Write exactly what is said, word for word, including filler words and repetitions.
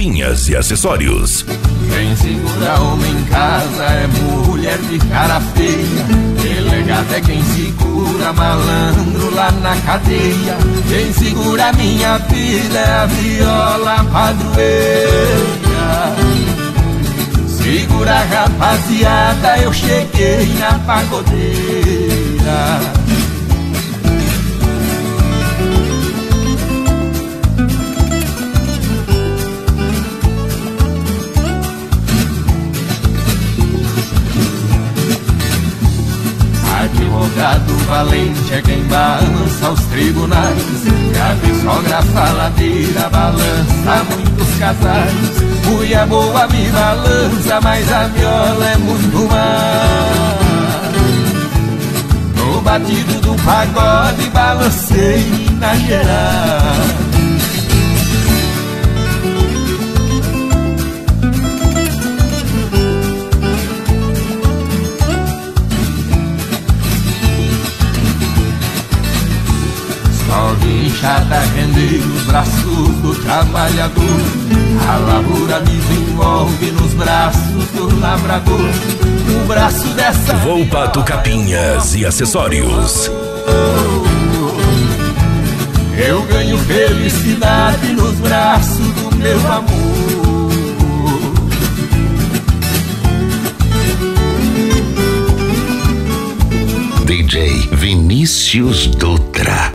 Capinhas e Acessórios. Quem segura homem em casa é mulher de cara feia. Delegado é quem segura malandro lá na cadeia. Quem segura minha vida é a viola padroeira. Segura rapaziada, eu cheguei na pagodeira. Advogado valente é quem balança os tribunais. E a sogra faladeira balança muitos casais. Mulher boa me balança, mas a viola é muito mais. No batido do pagode balancei na geral. Inchada render os braços do trabalhador. A lavoura desenvolve nos braços do lavrador. O braço dessa Volpato Capinhas e Acessórios. Eu ganho felicidade nos braços do meu amor. D J Vinícius Dutra.